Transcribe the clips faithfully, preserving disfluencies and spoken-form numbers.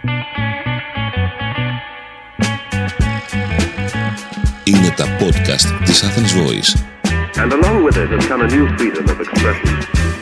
Είναι τα podcast της Athens Voice. And along with it has come a new freedom of expression.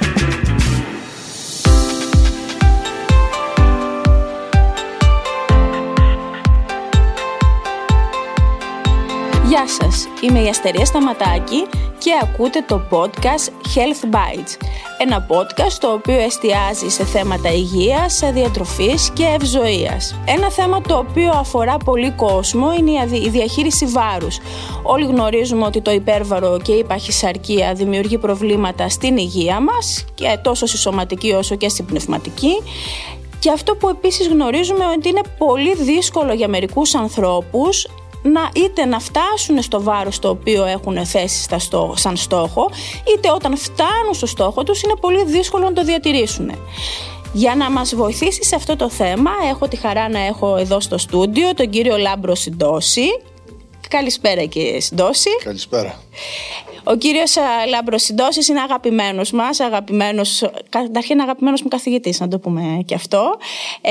Γεια σας, είμαι η Αστερία Σταματάκη και ακούτε το podcast Health Bites. Ένα podcast το οποίο εστιάζει σε θέματα υγείας, διατροφής και ευζοίας. Ένα θέμα το οποίο αφορά πολύ κόσμο είναι η διαχείριση βάρους. Όλοι γνωρίζουμε ότι το υπέρβαρο και η παχυσαρκία δημιουργεί προβλήματα στην υγεία μας, και τόσο στη σωματική όσο και στην πνευματική. Και αυτό που επίσης γνωρίζουμε ότι είναι πολύ δύσκολο για μερικούς ανθρώπους να είτε να φτάσουν στο βάρος το οποίο έχουν θέσει στα στό, σαν στόχο, είτε όταν φτάνουν στο στόχο τους είναι πολύ δύσκολο να το διατηρήσουν. Για να μας βοηθήσει σε αυτό το θέμα έχω τη χαρά να έχω εδώ στο στούντιο τον κύριο Λάμπρο Συντόση. Καλησπέρα κύριε Συντόση. Καλησπέρα. Ο κύριος Λάμπρος Συντόσης είναι αγαπημένος μας, αγαπημένος, καταρχήν αγαπημένος μου καθηγητής, να το πούμε και αυτό. Ε,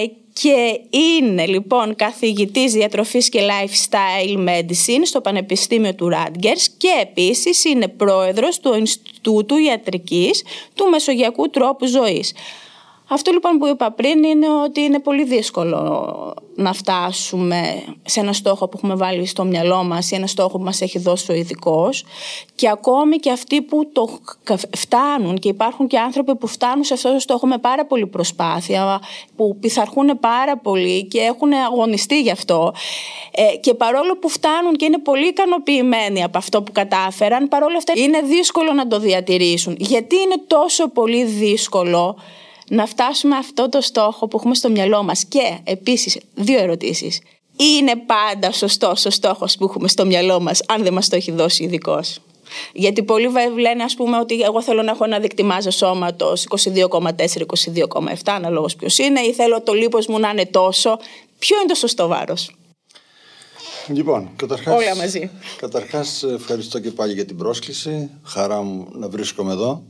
και είναι λοιπόν καθηγητής διατροφής και lifestyle medicine στο Πανεπιστήμιο του Rutgers και επίσης είναι πρόεδρος του Ινστιτούτου Ιατρικής του Μεσογειακού Τρόπου Ζωής. Αυτό λοιπόν που είπα πριν είναι ότι είναι πολύ δύσκολο να φτάσουμε σε ένα στόχο που έχουμε βάλει στο μυαλό μας ή ένα στόχο που μας έχει δώσει ο ειδικός, και ακόμη και αυτοί που το φτάνουν, και υπάρχουν και άνθρωποι που φτάνουν σε αυτό το στόχο με πάρα πολύ προσπάθεια, που πειθαρχούν πάρα πολύ και έχουν αγωνιστεί γι' αυτό, και παρόλο που φτάνουν και είναι πολύ ικανοποιημένοι από αυτό που κατάφεραν, παρόλο αυτά είναι δύσκολο να το διατηρήσουν. Γιατί είναι τόσο πολύ δύσκολο να φτάσουμε αυτό το στόχο που έχουμε στο μυαλό μας? Και επίσης δύο ερωτήσεις. Είναι πάντα σωστός ο στόχος που έχουμε στο μυαλό μας αν δεν μας το έχει δώσει ειδικός? Γιατί πολλοί λένε, ας πούμε, ότι εγώ θέλω να έχω ένα δείκτη μάζας σώματος είκοσι δύο κόμμα τέσσερα είκοσι δύο κόμμα επτά, αναλόγως ποιος είναι, ή θέλω το λίπος μου να είναι τόσο. Ποιο είναι το σωστό βάρος? Λοιπόν, καταρχάς, όλα μαζί. Καταρχάς ευχαριστώ και πάλι για την πρόσκληση. Χαρά μου να βρίσκομαι εδώ.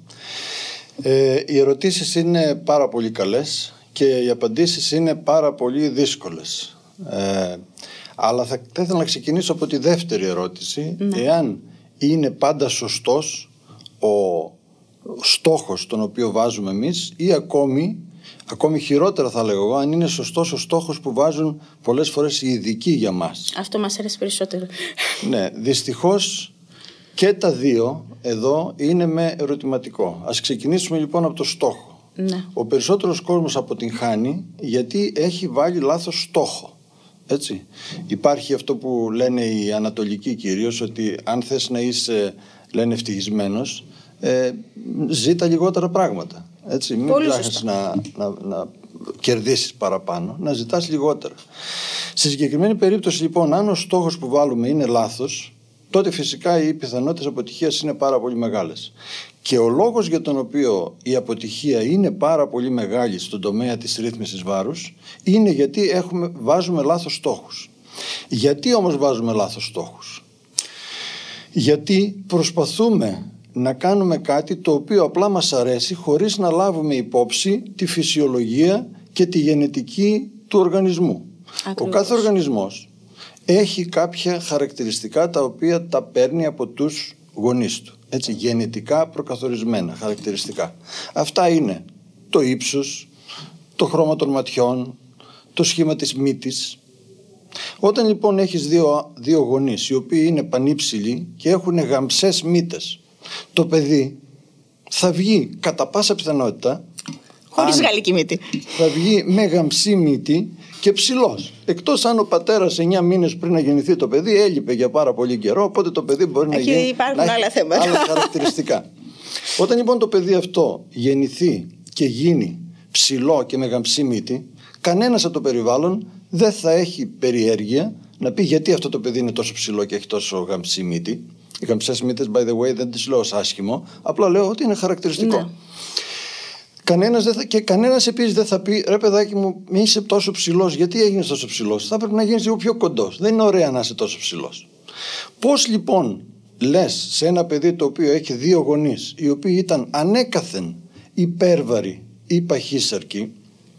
Ε, οι ερωτήσεις είναι πάρα πολύ καλές και οι απαντήσεις είναι πάρα πολύ δύσκολες. Ε, αλλά θα, θα ήθελα να ξεκινήσω από τη δεύτερη ερώτηση. Ναι. Εάν είναι πάντα σωστός ο στόχος τον οποίο βάζουμε εμείς, ή ακόμη, ακόμη χειρότερα θα λέγω εγώ, αν είναι σωστός ο στόχος που βάζουν πολλές φορές οι ειδικοί για μας. Αυτό μας αρέσει περισσότερο. Ναι, δυστυχώς και τα δύο εδώ είναι με ερωτηματικό. Ας ξεκινήσουμε λοιπόν από το στόχο. Ναι. Ο περισσότερος κόσμος αποτυγχάνει γιατί έχει βάλει λάθος στόχο. Έτσι. Υπάρχει αυτό που λένε οι ανατολικοί κυρίως, ότι αν θες να είσαι, λένε, ευτυχισμένος, ε, ζήτα λιγότερα πράγματα. Έτσι. Μην ψάχνεις να, να, να κερδίσεις παραπάνω, να ζητάς λιγότερα. Σε συγκεκριμένη περίπτωση λοιπόν, αν ο στόχος που βάλουμε είναι λάθος, τότε φυσικά οι πιθανότητες αποτυχίας είναι πάρα πολύ μεγάλες. Και ο λόγος για τον οποίο η αποτυχία είναι πάρα πολύ μεγάλη στον τομέα της ρύθμισης βάρους είναι γιατί έχουμε, βάζουμε λάθος στόχους. Γιατί όμως βάζουμε λάθος στόχους? Γιατί προσπαθούμε να κάνουμε κάτι το οποίο απλά μας αρέσει, χωρίς να λάβουμε υπόψη τη φυσιολογία και τη γενετική του οργανισμού. Ακριβώς. Ο κάθε οργανισμός έχει κάποια χαρακτηριστικά τα οποία τα παίρνει από τους γονείς του. Έτσι, γενετικά προκαθορισμένα χαρακτηριστικά. Αυτά είναι το ύψος, το χρώμα των ματιών, το σχήμα της μύτης. Όταν λοιπόν έχεις δύο, δύο γονείς οι οποίοι είναι πανύψηλοι και έχουν γαμψές μύτες, το παιδί θα βγει κατά πάσα πιθανότητα, χωρίς γαλλική μύτη, θα βγει με γαμψή μύτη και ψηλός. Εκτός αν ο πατέρας εννιά μήνες πριν να γεννηθεί το παιδί έλειπε για πάρα πολύ καιρό, οπότε το παιδί μπορεί έχει, να γίνει, υπάρχουν να άλλα έχει θέματα. άλλα χαρακτηριστικά. Όταν λοιπόν το παιδί αυτό γεννηθεί και γίνει ψηλό και με γαμψή μύτη, κανένας από το περιβάλλον δεν θα έχει περιέργεια να πει γιατί αυτό το παιδί είναι τόσο ψηλό και έχει τόσο γαμψή μύτη. Οι γαμψές μύτες, by the way, δεν τις λέω ως άσχημο, απλά λέω ότι είναι χαρακτηριστικό. Ναι. Κανένας δεν θα, και κανένας επίσης δεν θα πει, ρε παιδάκι μου, μη είσαι τόσο ψηλός, γιατί έγινες τόσο ψηλός? Θα πρέπει να γίνεις λίγο πιο κοντός. Δεν είναι ωραία να είσαι τόσο ψηλός. Πώς λοιπόν λες σε ένα παιδί το οποίο έχει δύο γονείς, οι οποίοι ήταν ανέκαθεν υπέρβαροι ή παχύσαρκοι,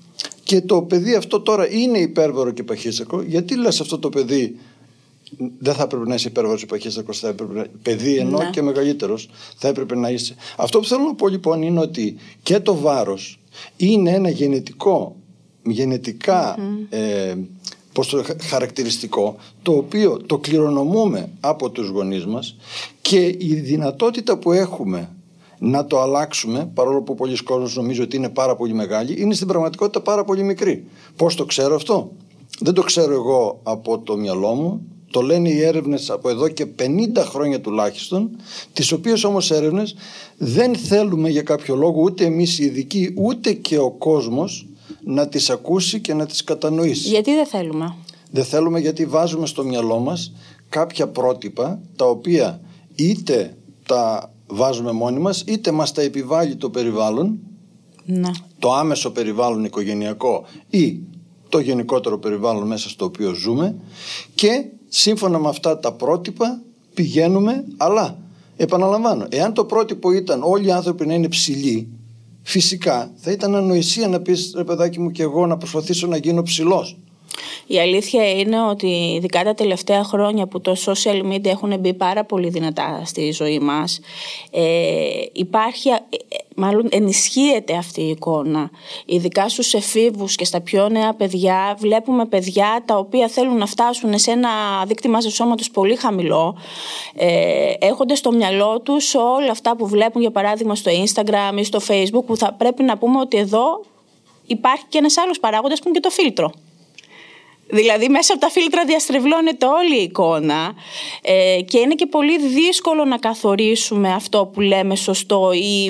και το παιδί αυτό τώρα είναι υπέρβαρο και παχύστακο, γιατί λες αυτό το παιδί δεν θα έπρεπε να είσαι υπέρβαρος ή παχύστακος, θα έπρεπε, παιδί ενώ ναι. και μεγαλύτερος θα έπρεπε να είσαι. Αυτό που θέλω να πω λοιπόν είναι ότι και το βάρος είναι ένα γενετικό, γενετικά mm-hmm. ε, πώς το, χαρακτηριστικό, το οποίο το κληρονομούμε από τους γονείς μας, και η δυνατότητα που έχουμε να το αλλάξουμε, παρόλο που πολλοί κόσμος νομίζω ότι είναι πάρα πολύ μεγάλη, είναι στην πραγματικότητα πάρα πολύ μικρή. Πώς το ξέρω αυτό? Δεν το ξέρω εγώ από το μυαλό μου. Το λένε οι έρευνες από εδώ και πενήντα χρόνια τουλάχιστον, τις οποίες όμως έρευνες δεν θέλουμε για κάποιο λόγο ούτε εμείς οι ειδικοί ούτε και ο κόσμος να τις ακούσει και να τις κατανοήσει. Γιατί δεν θέλουμε? Δεν θέλουμε γιατί βάζουμε στο μυαλό μας κάποια πρότυπα τα οποία είτε τα βάζουμε μόνοι μας είτε μας τα επιβάλλει το περιβάλλον, ναι. το άμεσο περιβάλλον οικογενειακό ή το γενικότερο περιβάλλον μέσα στο οποίο ζούμε, και σύμφωνα με αυτά τα πρότυπα πηγαίνουμε. Αλλά επαναλαμβάνω, εάν το πρότυπο ήταν όλοι οι άνθρωποι να είναι ψηλοί, φυσικά θα ήταν ανοησία να πεις, ρε παιδάκι μου, και εγώ να προσπαθήσω να γίνω ψηλός. Η αλήθεια είναι ότι ειδικά τα τελευταία χρόνια που το social media έχουν μπει πάρα πολύ δυνατά στη ζωή μας, ε, υπάρχει, μάλλον ενισχύεται αυτή η εικόνα. Ειδικά στους εφήβους και στα πιο νέα παιδιά βλέπουμε παιδιά τα οποία θέλουν να φτάσουν σε ένα δείκτη μάζας σώματος πολύ χαμηλό, ε, έχονται στο μυαλό τους όλα αυτά που βλέπουν για παράδειγμα στο Instagram ή στο Facebook, που θα πρέπει να πούμε ότι εδώ υπάρχει και ένας άλλος παράγοντας που είναι και το φίλτρο. Δηλαδή μέσα από τα φίλτρα διαστρεβλώνεται όλη η εικόνα, ε, και είναι και πολύ δύσκολο να καθορίσουμε αυτό που λέμε σωστό ή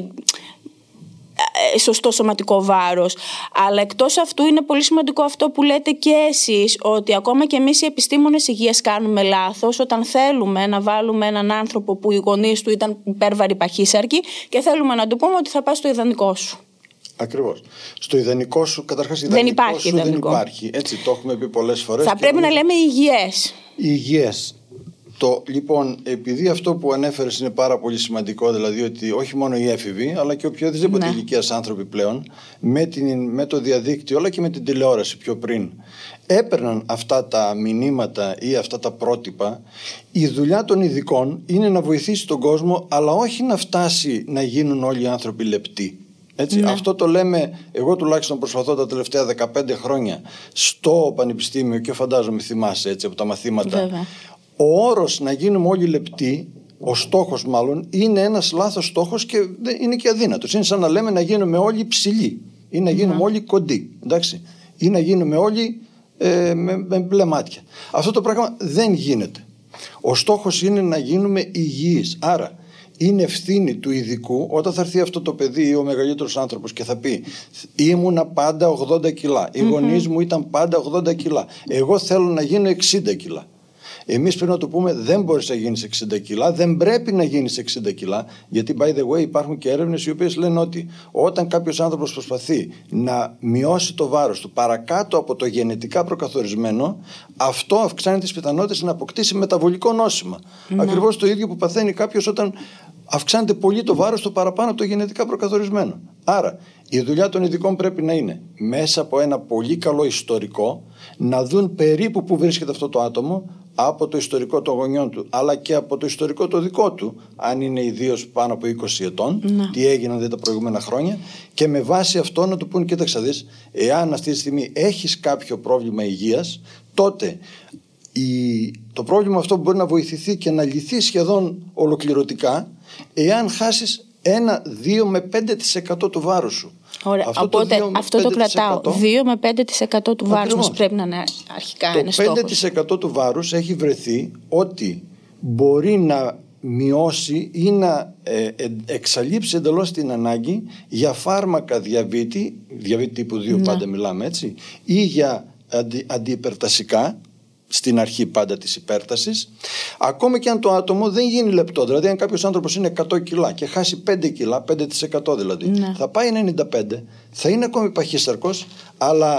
ε, σωστό σωματικό βάρος. Αλλά εκτός αυτού είναι πολύ σημαντικό αυτό που λέτε και εσείς, ότι ακόμα και εμείς οι επιστήμονες υγείας κάνουμε λάθος όταν θέλουμε να βάλουμε έναν άνθρωπο που οι γονείς του ήταν υπέρβαροι παχύσαρκοι και θέλουμε να του πούμε ότι θα πας στο ιδανικό σου. Ακριβώς. Στο ιδανικό σου, καταρχάς ιδανικό δεν υπάρχει σου ιδανικό. δεν υπάρχει. Έτσι το έχουμε πει πολλές φορές. Θα πρέπει να λέμε υγιές. Υγιές. Το, λοιπόν, επειδή αυτό που ανέφερες είναι πάρα πολύ σημαντικό, δηλαδή ότι όχι μόνο οι έφηβοι, αλλά και οποιοδήποτε ναι. ηλικίας άνθρωποι πλέον, με, την, με το διαδίκτυο, αλλά και με την τηλεόραση πιο πριν, έπαιρναν αυτά τα μηνύματα ή αυτά τα πρότυπα. Η δουλειά των ειδικών είναι να βοηθήσει τον κόσμο, αλλά όχι να φτάσει να γίνουν όλοι οι άνθρωποι λεπτοί. Έτσι, ναι. Αυτό το λέμε, εγώ τουλάχιστον προσπαθώ τα τελευταία δεκαπέντε χρόνια στο πανεπιστήμιο και φαντάζομαι θυμάσαι έτσι από τα μαθήματα. Βέβαια. Ο όρος να γίνουμε όλοι λεπτοί, ο στόχος μάλλον, είναι ένας λάθος στόχος και είναι και αδύνατος. Είναι σαν να λέμε να γίνουμε όλοι ψηλοί ή να γίνουμε ναι. όλοι κοντοί, εντάξει, ή να γίνουμε όλοι ε, με, με μπλε μάτια. Αυτό το πράγμα δεν γίνεται. Ο στόχος είναι να γίνουμε υγιείς. Άρα είναι ευθύνη του ειδικού όταν θα έρθει αυτό το παιδί ή ο μεγαλύτερος άνθρωπος και θα πει ήμουνα πάντα ογδόντα κιλά, οι mm-hmm. γονείς μου ήταν πάντα ογδόντα κιλά, εγώ θέλω να γίνω εξήντα κιλά. Εμείς πρέπει να του πούμε δεν μπορείς να γίνεις εξήντα κιλά, δεν πρέπει να γίνεις εξήντα κιλά, γιατί by the way υπάρχουν και έρευνες οι οποίες λένε ότι όταν κάποιος άνθρωπος προσπαθεί να μειώσει το βάρος του παρακάτω από το γενετικά προκαθορισμένο, αυτό αυξάνει τις πιθανότητες να αποκτήσει μεταβολικό νόσημα. Mm-hmm. Ακριβώς το ίδιο που παθαίνει κάποιος όταν αυξάνεται πολύ το βάρος του παραπάνω από το γενετικά προκαθορισμένο. Άρα η δουλειά των ειδικών πρέπει να είναι μέσα από ένα πολύ καλό ιστορικό να δουν περίπου που βρίσκεται αυτό το άτομο από το ιστορικό των γονιών του, αλλά και από το ιστορικό το δικό του, αν είναι ιδίως πάνω από είκοσι ετών, να. τι έγιναν δηλαδή τα προηγούμενα χρόνια, και με βάση αυτό να του πούν κοίταξε δεις, εάν αυτή τη στιγμή έχεις κάποιο πρόβλημα υγείας, τότε η... το πρόβλημα αυτό μπορεί να βοηθηθεί και να λυθεί σχεδόν ολοκληρωτικά εάν χάσεις ένα, δύο με πέντε τοις εκατό του βάρους σου. Ωραία. Αυτό Οπότε το αυτό το κρατάω. δύο με πέντε τοις εκατό του βάρους μας πρέπει να είναι αρχικά το είναι στόχος. Το πέντε τοις εκατό του βάρους έχει βρεθεί ότι μπορεί να μειώσει ή να ε, ε, εξαλείψει εντελώς την ανάγκη για φάρμακα διαβήτη, διαβήτη τύπου δύο, ναι. πάντα μιλάμε έτσι, ή για αντι, αντιυπερτασικά, στην αρχή πάντα της υπέρτασης, ακόμα και αν το άτομο δεν γίνει λεπτό. Δηλαδή, αν κάποιος άνθρωπος είναι εκατό κιλά και χάσει πέντε κιλά, πέντε τοις εκατό δηλαδή, ναι. θα πάει ενενήντα πέντε, θα είναι ακόμη παχύσταρκος, αλλά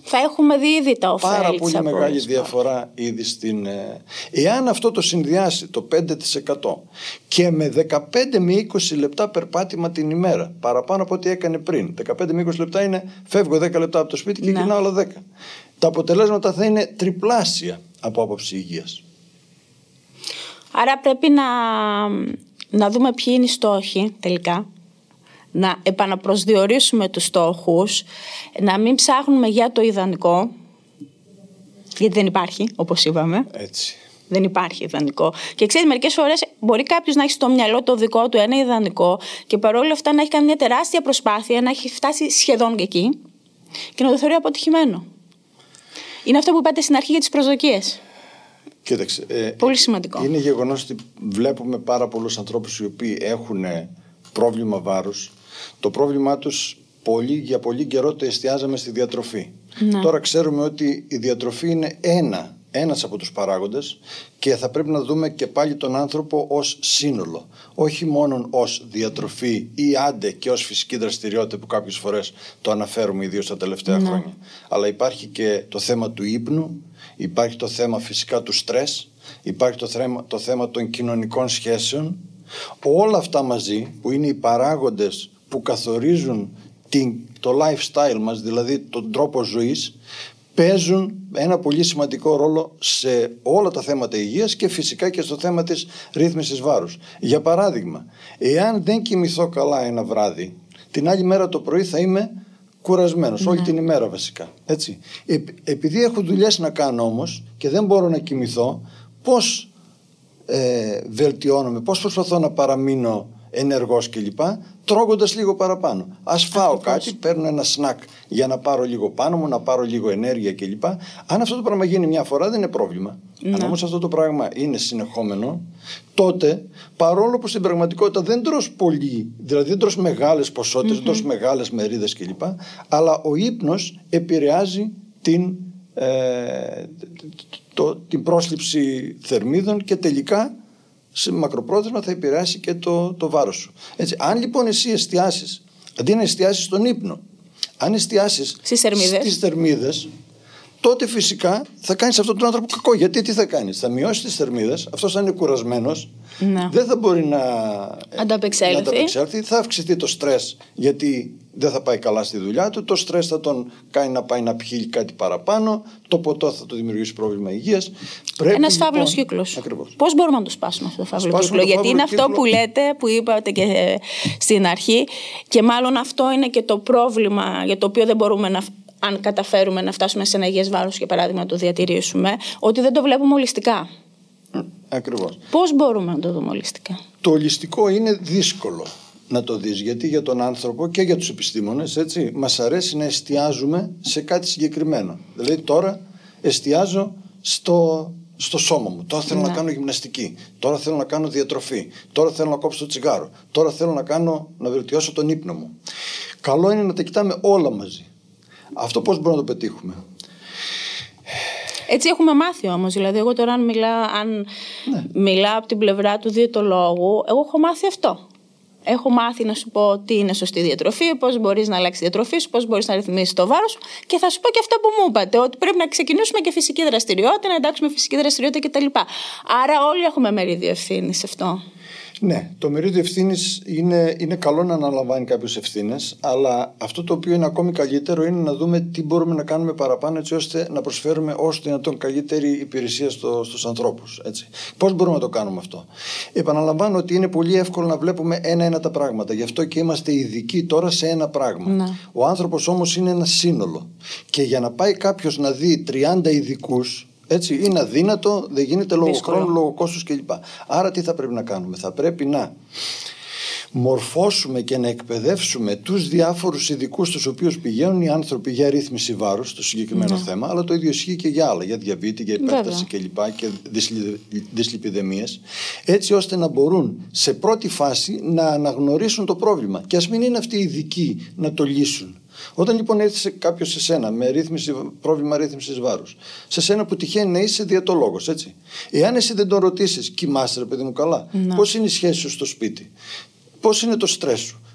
Θα έχουμε δει ήδη τα ωφέλη. Πάρα πολύ μεγάλη διαφορά ήδη στην... Εάν αυτό το συνδυάσει το πέντε τοις εκατό και με δεκαπέντε με είκοσι λεπτά περπάτημα την ημέρα, παραπάνω από ό,τι έκανε πριν. δεκαπέντε με είκοσι λεπτά είναι φεύγω δέκα λεπτά από το σπίτι και γυρνάω άλλα δέκα. Τα αποτελέσματα θα είναι τριπλάσια από άποψη υγείας. Άρα πρέπει να, να δούμε ποιοι είναι οι στόχοι τελικά. Να επαναπροσδιορίσουμε τους στόχους, να μην ψάχνουμε για το ιδανικό, γιατί δεν υπάρχει, όπως είπαμε. Έτσι. Δεν υπάρχει ιδανικό. Και ξέρεις, μερικές φορές μπορεί κάποιος να έχει στο μυαλό το δικό του ένα ιδανικό και παρόλα αυτά να έχει κάνει μια τεράστια προσπάθεια, να έχει φτάσει σχεδόν και εκεί και να το θεωρεί αποτυχημένο. Είναι αυτό που είπατε στην αρχή για τις προσδοκίες. Κοίταξε. Ε, Πολύ σημαντικό. Είναι γεγονός ότι βλέπουμε πάρα πολλούς ανθρώπους οι οποίοι έχουν πρόβλημα βάρους. Το πρόβλημά τους πολύ, για πολύ καιρό το εστιάζαμε στη διατροφή. Ναι. Τώρα ξέρουμε ότι η διατροφή είναι ένα, ένας από τους παράγοντες και θα πρέπει να δούμε και πάλι τον άνθρωπο ως σύνολο. Όχι μόνο ως διατροφή ή άντε και ως φυσική δραστηριότητα που κάποιες φορές το αναφέρουμε ιδίως τα τελευταία ναι. χρόνια. Αλλά υπάρχει και το θέμα του ύπνου, υπάρχει το θέμα φυσικά του στρες, υπάρχει το θέμα, το θέμα των κοινωνικών σχέσεων. Όλα αυτά μαζί που είναι οι παράγοντες που καθορίζουν την, το lifestyle μας, δηλαδή τον τρόπο ζωής, παίζουν ένα πολύ σημαντικό ρόλο σε όλα τα θέματα υγείας και φυσικά και στο θέμα της ρύθμισης βάρους. Για παράδειγμα, εάν δεν κοιμηθώ καλά ένα βράδυ, την άλλη μέρα το πρωί θα είμαι κουρασμένος, ναι. όλη την ημέρα βασικά. Έτσι. Ε, επειδή έχω δουλειές να κάνω όμως και δεν μπορώ να κοιμηθώ, πώς ε, βελτιώνομαι, πώς προσπαθώ να παραμείνω ενεργός κλπ. Τρώγοντας λίγο παραπάνω. Ας φάω κάτι, παίρνω ένα σνακ για να πάρω λίγο πάνω μου, να πάρω λίγο ενέργεια κλπ. Αν αυτό το πράγμα γίνει μια φορά δεν είναι πρόβλημα. Ναι. Αν όμως αυτό το πράγμα είναι συνεχόμενο, τότε παρόλο που στην πραγματικότητα δεν τρως πολύ, δηλαδή δεν τρως μεγάλες ποσότητες, mm-hmm. δεν τρως μεγάλες μερίδες κλπ. Αλλά ο ύπνος επηρεάζει την, ε, το, την πρόσληψη θερμίδων και τελικά σε μακροπρόθεσμα θα επηρεάσει και το, το βάρος σου. Έτσι, αν λοιπόν εσύ εστιάσεις, αντί να εστιάσεις στον ύπνο, αν εστιάσεις στις θερμίδες, στις θερμίδες, τότε φυσικά θα κάνεις αυτόν τον άνθρωπο κακό. Γιατί τι θα κάνεις, θα μειώσεις τις θερμίδες, αυτός θα είναι κουρασμένος, ναι. δεν θα μπορεί να ανταπεξέλθει. να ανταπεξέλθει, θα αυξηθεί το στρες γιατί δεν θα πάει καλά στη δουλειά του, το στρες θα τον κάνει να πάει να πιει κάτι παραπάνω, το ποτό θα του δημιουργήσει πρόβλημα υγείας. Πρέπει, ένας λοιπόν, φαύλος κύκλος. Ακριβώς. Πώς μπορούμε να το σπάσουμε αυτό το φαύλο κύκλο, το γιατί είναι κύκλο. Αυτό που λέτε, που είπατε και στην αρχή, και μάλλον αυτό είναι και το πρόβλημα για το οποίο δεν μπορούμε να, αν καταφέρουμε να φτάσουμε σε ένα υγιές βάρος, για παράδειγμα, να το διατηρήσουμε, ότι δεν το βλέπουμε ολιστικά. Ακριβώς. Πώς μπορούμε να το δούμε ολιστικά? Το ολιστικό είναι δύσκολο να το δεις, γιατί για τον άνθρωπο και για τους επιστήμονες, έτσι, μας αρέσει να εστιάζουμε σε κάτι συγκεκριμένο. Δηλαδή τώρα εστιάζω στο, στο σώμα μου, τώρα θέλω ναι. να κάνω γυμναστική, τώρα θέλω να κάνω διατροφή, τώρα θέλω να κόψω το τσιγάρο, τώρα θέλω να, κάνω, να βελτιώσω τον ύπνο μου. Καλό είναι να τα κοιτάμε όλα μαζί. Αυτό πώς μπορούμε να το πετύχουμε? Έτσι έχουμε μάθει όμως. Δηλαδή, εγώ τώρα, αν μιλάω, αν ναι. μιλάω από την πλευρά του διαιτολόγου, εγώ έχω μάθει αυτό. Έχω μάθει να σου πω τι είναι σωστή διατροφή, πώς μπορείς να αλλάξεις τη διατροφή σου, πώς μπορείς να ρυθμίσεις το βάρος σου, και θα σου πω και αυτό που μου είπατε, ότι πρέπει να ξεκινήσουμε και φυσική δραστηριότητα, να εντάξουμε φυσική δραστηριότητα κτλ. Άρα, όλοι έχουμε μερίδιο ευθύνης σε αυτό. Ναι, το μερίδιο ευθύνης είναι, είναι καλό να αναλαμβάνει κάποιες ευθύνες, αλλά αυτό το οποίο είναι ακόμη καλύτερο είναι να δούμε τι μπορούμε να κάνουμε παραπάνω, έτσι ώστε να προσφέρουμε όσο δυνατόν καλύτερη υπηρεσία στο, στους ανθρώπους. Έτσι. Πώς μπορούμε να το κάνουμε αυτό? Επαναλαμβάνω ότι είναι πολύ εύκολο να βλέπουμε ένα-ένα τα πράγματα, γι' αυτό και είμαστε ειδικοί τώρα σε ένα πράγμα. Ναι. Ο άνθρωπος όμως είναι ένα σύνολο. Και για να πάει κάποιος να δει τριάντα ειδικούς, έτσι, είναι αδύνατο, δεν γίνεται λόγω Δύσκολο. χρόνου, λόγω κόστους κλπ. Άρα τι θα πρέπει να κάνουμε? Θα πρέπει να μορφώσουμε και να εκπαιδεύσουμε τους διάφορους ειδικούς στους οποίους πηγαίνουν οι άνθρωποι για ρύθμιση βάρους στο συγκεκριμένο ναι. θέμα, αλλά το ίδιο ισχύει και για άλλα, για διαβήτη, για υπέρταση κλπ. Και δυσλιπιδεμίες, έτσι ώστε να μπορούν σε πρώτη φάση να αναγνωρίσουν το πρόβλημα και ας μην είναι αυτοί οι ειδικοί να το λύσουν. Όταν λοιπόν έρθει κάποιος σε σένα με ρύθμιση, πρόβλημα ρύθμισης βάρους, σε σένα που τυχαίνει να είσαι διαιτολόγος, έτσι. Εάν εσύ δεν τον ρωτήσεις, κοιμάσαι ρε παιδί μου καλά, πώς είναι η σχέση σου στο σπίτι, πώς είναι το στρες σου,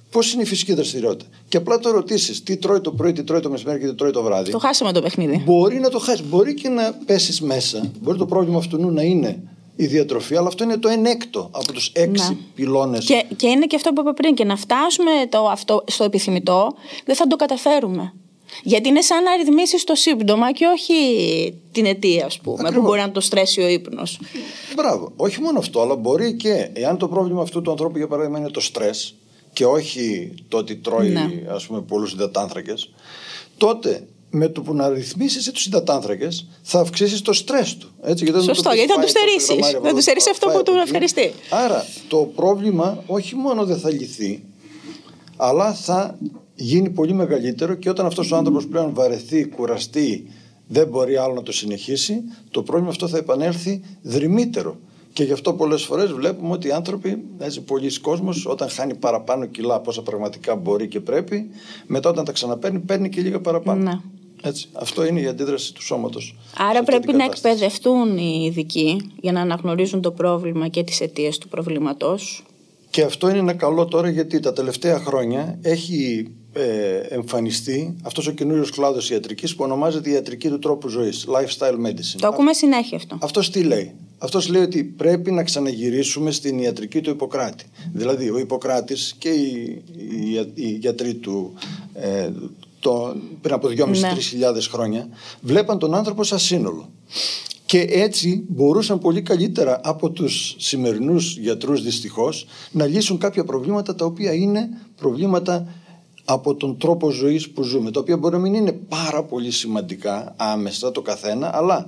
Πώς είναι η φυσική δραστηριότητα. Και απλά το ρωτήσεις τι τρώει το πρωί, τι τρώει το μεσημέρι και τι τρώει το βράδυ. Το χάσαμε το παιχνίδι. Μπορεί να το χάσει. Μπορεί και να πέσεις μέσα. Μπορεί το πρόβλημα αυτού να είναι η διατροφή, αλλά αυτό είναι το ενέκτο από τους έξι ναι. πυλώνες. Και, και είναι και αυτό που είπα πριν. Και να φτάσουμε το, αυτό, στο επιθυμητό, δεν θα το καταφέρουμε. Γιατί είναι σαν να ρυθμίσεις το σύμπτωμα και όχι την αιτία, ας πούμε, ακριβώς, που μπορεί να το στρέσει ο ύπνος. Μπράβο. Όχι μόνο αυτό, αλλά μπορεί και εάν το πρόβλημα αυτού του ανθρώπου, για παράδειγμα, είναι το στρες και όχι το ότι τρώει, ναι, ας πούμε, πολλούς υδατάνθρακες, τότε με το που να ρυθμίσεις τους υδατάνθρακες θα αυξήσεις το στρες του. Έτσι, γιατί σωστό, γιατί θα του στερήσεις. Θα του στερήσεις αυτό που του ευχαριστεί. Άρα το πρόβλημα όχι μόνο δεν θα λυθεί, αλλά θα γίνει πολύ μεγαλύτερο, και όταν αυτός ο άνθρωπος πλέον βαρεθεί, κουραστεί, δεν μπορεί άλλο να το συνεχίσει, το πρόβλημα αυτό θα επανέλθει δρυμύτερο. Και γι' αυτό πολλές φορές βλέπουμε ότι οι άνθρωποι, έτσι, πολλοί κόσμος, όταν χάνει παραπάνω κιλά από όσα πραγματικά μπορεί και πρέπει, μετά όταν τα ξαναπαίρνει, παίρνει και λίγα παραπάνω. Ναι. Έτσι. Αυτό είναι η αντίδραση του σώματος. Άρα πρέπει να εκπαιδευτούν οι ειδικοί για να αναγνωρίζουν το πρόβλημα και τις αιτίες του προβλήματος. Και αυτό είναι ένα καλό τώρα, γιατί τα τελευταία χρόνια έχει ε, εμφανιστεί αυτός ο καινούριος κλάδος ιατρικής που ονομάζεται η ιατρική του τρόπου ζωής, lifestyle medicine. Το ακούμε συνέχεια αυτό. Αυτός τι λέει? Αυτός λέει ότι πρέπει να ξαναγυρίσουμε στην ιατρική του Ιπποκράτη. Δηλαδή ο Ιπποκράτης και οι, οι, οι γιατροί του ε, το, πριν από δυόμισι με τρεις χιλιάδες χρόνια βλέπαν τον άνθρωπο σαν σύνολο. Και έτσι μπορούσαν πολύ καλύτερα από τους σημερινούς γιατρούς, δυστυχώς, να λύσουν κάποια προβλήματα τα οποία είναι προβλήματα από τον τρόπο ζωής που ζούμε, τα οποία μπορεί να μην είναι πάρα πολύ σημαντικά άμεσα το καθένα, αλλά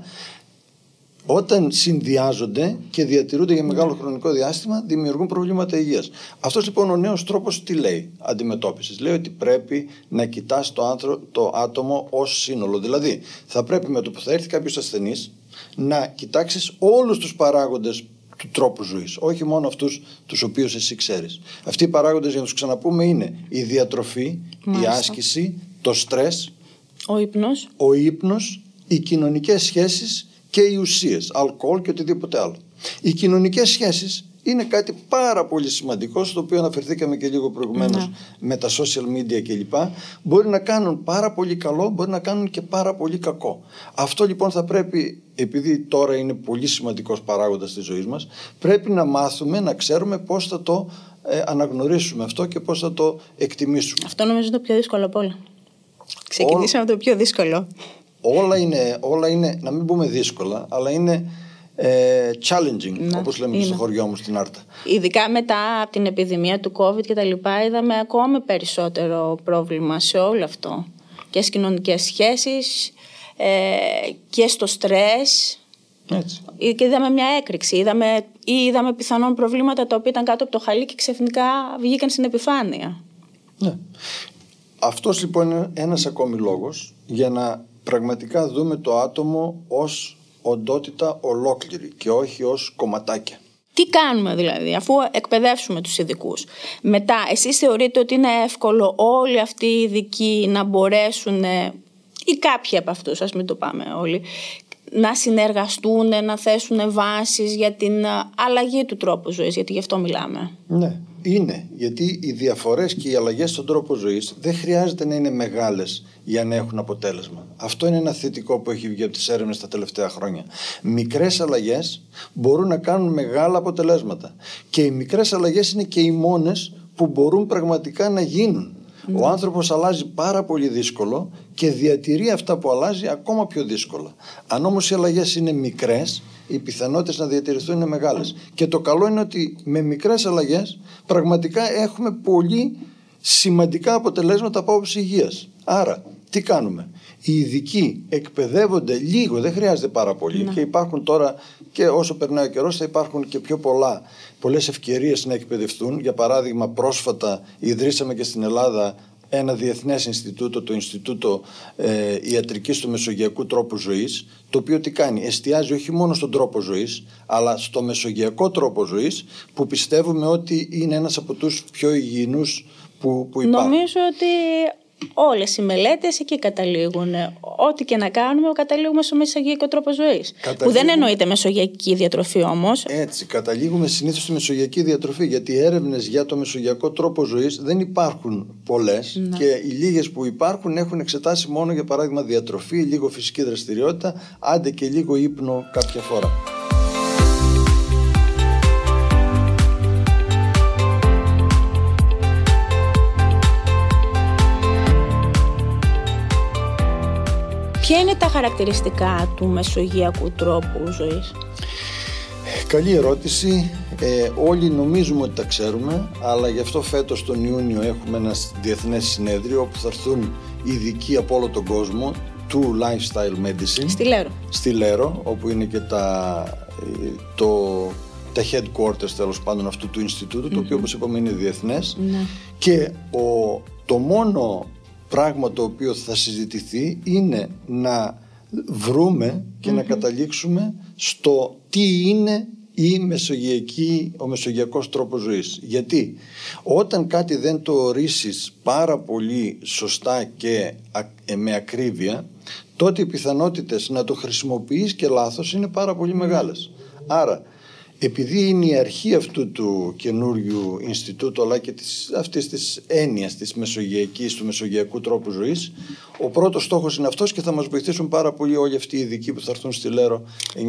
όταν συνδυάζονται και διατηρούνται για μεγάλο χρονικό διάστημα, δημιουργούν προβλήματα υγείας. Αυτός λοιπόν ο νέος τρόπος τι λέει αντιμετώπισης? Λέει ότι πρέπει να κοιτάς το, άνθρω, το άτομο ως σύνολο. Δηλαδή θα πρέπει με το που θα έρθει κάποιος ασθενής να κοιτάξεις όλους τους παράγοντες του τρόπου ζωής, όχι μόνο αυτούς τους οποίους εσύ ξέρεις. Αυτοί οι παράγοντες, για να τους ξαναπούμε, είναι η διατροφή, μάλιστα, η άσκηση, το στρες, ο ύπνος, ο ύπνος, οι κοινωνικές σχέσεις και οι ουσίες, αλκοόλ και οτιδήποτε άλλο. Οι κοινωνικές σχέσεις είναι κάτι πάρα πολύ σημαντικό, στο οποίο αναφερθήκαμε και λίγο προηγουμένως, ναι, με τα social media κλπ. Μπορεί να κάνουν πάρα πολύ καλό, μπορεί να κάνουν και πάρα πολύ κακό. Αυτό λοιπόν θα πρέπει, επειδή τώρα είναι πολύ σημαντικός παράγοντας της ζωής μας, πρέπει να μάθουμε, να ξέρουμε πώς θα το ε, αναγνωρίσουμε αυτό και πώς θα το εκτιμήσουμε. Αυτό νομίζω είναι το πιο δύσκολο από όλα. Ξεκινήσαμε από το πιο δύσκολο. Όλα είναι, όλα είναι, να μην πούμε δύσκολα, αλλά είναι ε, challenging, να, όπως λέμε είναι. Στο χωριό μου στην Άρτα. Ειδικά μετά από την επιδημία του COVID και τα λοιπά, είδαμε ακόμη περισσότερο πρόβλημα σε όλο αυτό. Και στις κοινωνικές σχέσεις ε, και στο στρες. Έτσι. Και είδαμε μια έκρηξη. Είδαμε, ή είδαμε πιθανόν προβλήματα τα οποία ήταν κάτω από το χαλί και ξαφνικά βγήκαν στην επιφάνεια. Ναι. Αυτός λοιπόν είναι ένας ακόμη λόγος για να πραγματικά δούμε το άτομο ως οντότητα ολόκληρη και όχι ως κομματάκια. Τι κάνουμε δηλαδή, αφού εκπαιδεύσουμε τους ειδικούς? Μετά, εσείς θεωρείτε ότι είναι εύκολο όλοι αυτοί οι ειδικοί να μπορέσουν, ή κάποιοι από αυτούς, ας μην το πάμε όλοι, να συνεργαστούν, να θέσουν βάσεις για την αλλαγή του τρόπου ζωής, γιατί γι' αυτό μιλάμε? Ναι, είναι. Γιατί οι διαφορές και οι αλλαγές στον τρόπο ζωής δεν χρειάζεται να είναι μεγάλες για να έχουν αποτέλεσμα. Αυτό είναι ένα θετικό που έχει βγει από τις έρευνες τα τελευταία χρόνια. Μικρές αλλαγές μπορούν να κάνουν μεγάλα αποτελέσματα. Και οι μικρές αλλαγές είναι και οι μόνες που μπορούν πραγματικά να γίνουν. Mm. Ο άνθρωπος αλλάζει πάρα πολύ δύσκολο και διατηρεί αυτά που αλλάζει ακόμα πιο δύσκολα. Αν όμως οι αλλαγές είναι μικρές, οι πιθανότητες να διατηρηθούν είναι μεγάλες. Και το καλό είναι ότι με μικρές αλλαγές πραγματικά έχουμε πολύ σημαντικά αποτελέσματα από άποψη υγείας. Άρα, τι κάνουμε? Οι ειδικοί εκπαιδεύονται λίγο, δεν χρειάζεται πάρα πολύ. Ναι. Και υπάρχουν τώρα, και όσο περνάει ο καιρός, θα υπάρχουν και πιο πολλά, πολλές ευκαιρίες να εκπαιδευτούν. Για παράδειγμα, πρόσφατα ιδρύσαμε και στην Ελλάδα ένα διεθνές Ινστιτούτο, το Ινστιτούτο ε, Ιατρικής του Μεσογειακού Τρόπου Ζωής, το οποίο τι κάνει? Εστιάζει όχι μόνο στον τρόπο ζωής, αλλά στο μεσογειακό τρόπο ζωής, που πιστεύουμε ότι είναι ένας από τους πιο υγιεινούς που, που υπάρχουν. Νομίζω ότι όλες οι μελέτες εκεί καταλήγουν. Ό,τι και να κάνουμε, καταλήγουμε στο μεσογειακό τρόπο ζωής. Που δεν εννοείται μεσογειακή διατροφή όμως. Έτσι, καταλήγουμε συνήθως στη μεσογειακή διατροφή, γιατί οι έρευνες για το μεσογειακό τρόπο ζωής δεν υπάρχουν πολλές, ναι. Και οι λίγες που υπάρχουν έχουν εξετάσει μόνο, για παράδειγμα, διατροφή, λίγο φυσική δραστηριότητα, άντε και λίγο ύπνο κάποια φορά. Ποια είναι τα χαρακτηριστικά του μεσογειακού τρόπου ζωής? Καλή ερώτηση. Ε, όλοι νομίζουμε ότι τα ξέρουμε, αλλά γι' αυτό φέτος τον Ιούνιο έχουμε ένα διεθνές συνέδριο όπου θα έρθουν ειδικοί από όλο τον κόσμο του lifestyle medicine. Στη Λέρο. Στη Λέρο, όπου είναι και τα, το, τα headquarters, τέλος πάντων, αυτού του Ινστιτούτου, mm-hmm. το οποίο, όπως είπαμε, είναι διεθνές. Mm-hmm. Και ο, το μόνο πράγμα το οποίο θα συζητηθεί είναι να βρούμε και mm-hmm. να καταλήξουμε στο τι είναι η μεσογειακή, ο μεσογειακός τρόπος ζωής. Γιατί όταν κάτι δεν το ορίσεις πάρα πολύ σωστά και με ακρίβεια, τότε οι πιθανότητες να το χρησιμοποιείς και λάθος είναι πάρα πολύ μεγάλες. Άρα, επειδή είναι η αρχή αυτού του καινούριου Ινστιτούτου, αλλά και της, αυτής της έννοιας της μεσογειακής, του μεσογειακού τρόπου ζωής, ο πρώτος στόχος είναι αυτός και θα μας βοηθήσουν πάρα πολύ όλοι αυτοί οι ειδικοί που θα έρθουν στη Λέρο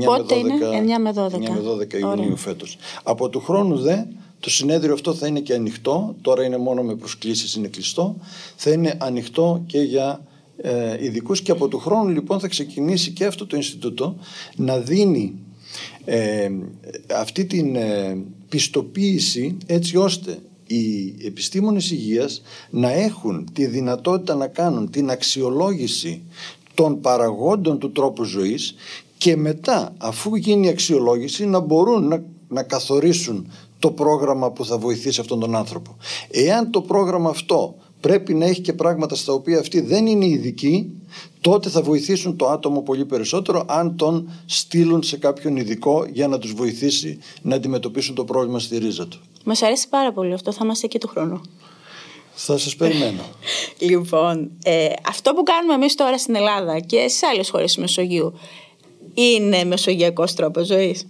εννιά με δώδεκα Ιουνίου φέτος. Από του χρόνου δε, το συνέδριο αυτό θα είναι και ανοιχτό, τώρα είναι μόνο με προσκλήσεις, είναι κλειστό, θα είναι ανοιχτό και για ε, ειδικούς, και από του χρόνου λοιπόν θα ξεκινήσει και αυτό το Ινστιτούτο να δίνει Ε, αυτή την ε, πιστοποίηση, έτσι ώστε οι επιστήμονες υγείας να έχουν τη δυνατότητα να κάνουν την αξιολόγηση των παραγόντων του τρόπου ζωής και μετά, αφού γίνει η αξιολόγηση, να μπορούν να, να καθορίσουν το πρόγραμμα που θα βοηθήσει αυτόν τον άνθρωπο. Εάν το πρόγραμμα αυτό πρέπει να έχει και πράγματα στα οποία αυτοί δεν είναι ειδικοί, τότε θα βοηθήσουν το άτομο πολύ περισσότερο αν τον στείλουν σε κάποιον ειδικό για να τους βοηθήσει να αντιμετωπίσουν το πρόβλημα στη ρίζα του. Μας αρέσει πάρα πολύ αυτό, θα είμαστε και του χρόνου. Θα σας περιμένω. Λοιπόν, ε, αυτό που κάνουμε εμείς τώρα στην Ελλάδα και σε άλλες χώρες του Μεσογείου είναι μεσογειακός τρόπος ζωής?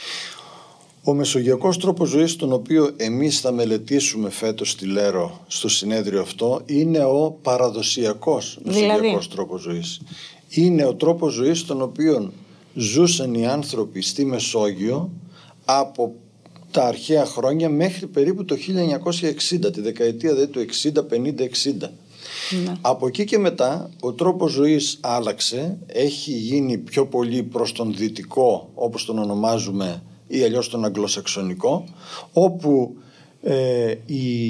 Ο μεσογειακός τρόπος ζωής, τον οποίο εμείς θα μελετήσουμε φέτος στη Λέρο στο συνέδριο αυτό, είναι ο παραδοσιακός μεσογειακός δηλαδή τρόπος ζωής. Είναι ο τρόπος ζωής τον οποίο ζούσαν οι άνθρωποι στη Μεσόγειο από τα αρχαία χρόνια μέχρι περίπου το χίλια εννιακόσια εξήντα, τη δεκαετία δηλαδή του εξήντα, πενήντα, εξήντα. Ναι. Από εκεί και μετά ο τρόπος ζωής άλλαξε, έχει γίνει πιο πολύ προς τον δυτικό, όπως τον ονομάζουμε, ή αλλιώς τον αγγλοσαξονικό, όπου ε, οι,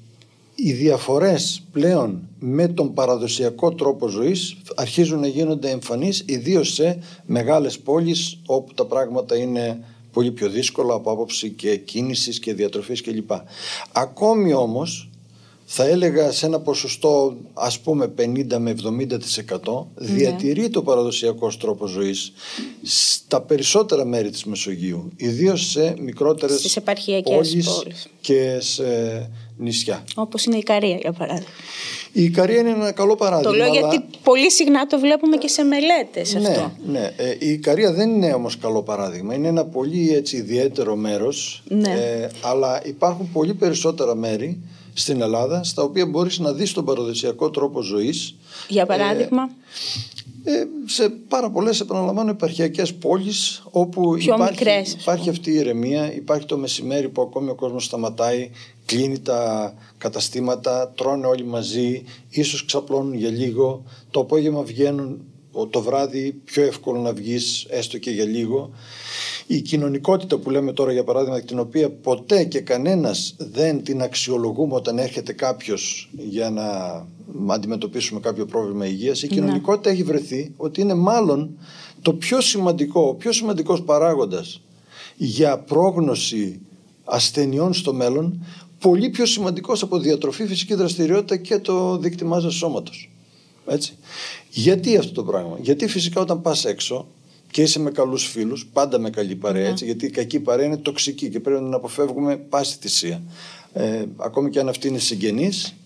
οι διαφορές πλέον με τον παραδοσιακό τρόπο ζωής αρχίζουν να γίνονται εμφανείς, ιδίως σε μεγάλες πόλεις όπου τα πράγματα είναι πολύ πιο δύσκολα από άποψη και κίνησης και διατροφής κλπ. Ακόμη όμως, θα έλεγα σε ένα ποσοστό ας πούμε πενήντα με εβδομήντα τοις εκατό, ναι, διατηρεί το παραδοσιακός τρόπος ζωής στα περισσότερα μέρη της Μεσογείου, ιδίως σε μικρότερες στις επαρχιακές πόλεις, πόλεις και σε νησιά. Όπως είναι η Ικαρία, για παράδειγμα. Η Ικαρία είναι ένα καλό παράδειγμα. Το λέω αλλά... γιατί πολύ συχνά το βλέπουμε και σε μελέτες ναι, αυτό. Ναι, ε, η Ικαρία δεν είναι όμως καλό παράδειγμα. Είναι ένα πολύ έτσι ιδιαίτερο μέρος, ναι, ε, αλλά υπάρχουν πολύ περισσότερα μέρη στην Ελλάδα στα οποία μπορείς να δεις τον παραδοσιακό τρόπο ζωής. Για παράδειγμα ε, ε, σε πάρα πολλές, επαναλαμβάνω, επαρχιακές πόλεις όπου υπάρχει, υπάρχει αυτή η ηρεμία, υπάρχει το μεσημέρι που ακόμη ο κόσμος σταματάει, κλείνει τα καταστήματα, τρώνε όλοι μαζί, ίσως ξαπλώνουν για λίγο, το απόγευμα βγαίνουν, το βράδυ πιο εύκολο να βγεις έστω και για λίγο. Η κοινωνικότητα που λέμε τώρα, για παράδειγμα, την οποία ποτέ και κανένας δεν την αξιολογούμε όταν έρχεται κάποιος για να αντιμετωπίσουμε κάποιο πρόβλημα υγείας, η κοινωνικότητα έχει βρεθεί ότι είναι μάλλον το πιο σημαντικό, ο πιο σημαντικός παράγοντας για πρόγνωση ασθενειών στο μέλλον, πολύ πιο σημαντικός από διατροφή, φυσική δραστηριότητα και το δείκτη μάζας σώματος. Έτσι. Γιατί αυτό το πράγμα? Γιατί φυσικά όταν πας έξω και είσαι με καλούς φίλους, πάντα με καλή παρέα, έτσι, γιατί η κακή παρέα είναι τοξική και πρέπει να την αποφεύγουμε πάση θυσία. Ε, ακόμη και αν αυτή είναι συγγενής,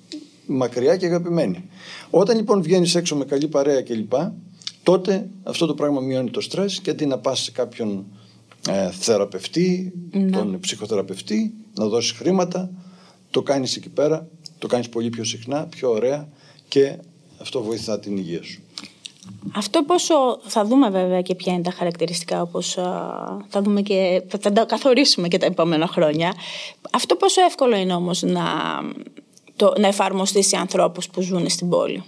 μακριά και αγαπημένοι. Όταν λοιπόν βγαίνεις έξω με καλή παρέα κλπ., τότε αυτό το πράγμα μειώνει το στρες και αντί να πας σε κάποιον ε, θεραπευτή, ναι. τον ψυχοθεραπευτή, να δώσεις χρήματα, το κάνεις εκεί πέρα, το κάνεις πολύ πιο συχνά, πιο ωραία και αυτό βοηθά την υγεία σου. Αυτό πόσο, θα δούμε βέβαια και ποια είναι τα χαρακτηριστικά, όπως α, θα δούμε και θα τα καθορίσουμε και τα επόμενα χρόνια. Αυτό πόσο εύκολο είναι όμως να, το, να εφαρμοστεί σε ανθρώπους που ζουν στην πόλη?